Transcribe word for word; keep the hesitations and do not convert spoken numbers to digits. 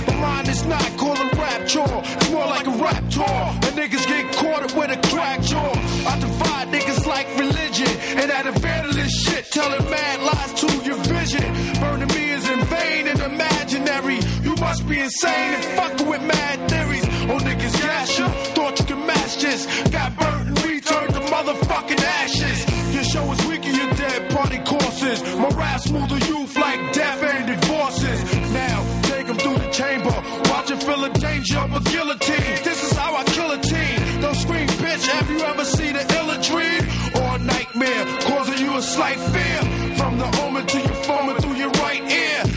but mine is not. Call a rap chore, it's more like a rap tour. And niggas get caught up with a crack jaw. I divide niggas like religion, and that evangelist shit, telling mad lies to your vision. Burning me is in vain and imaginary. You must be insane and fucking with mad theories. Oh niggas gas ya, thought you could match this. Got burnt and returned to motherfucking ashes. Your show is weak and your dead party courses. My rap smoother youth like death and divorces. Now take them through the chamber, watch it feel a danger of a guillotine. This is how I kill a teen. Don't scream bitch, have you ever seen an illa dream? Or a nightmare, causing you a slight fear. From the omen to your foreman through your right ear.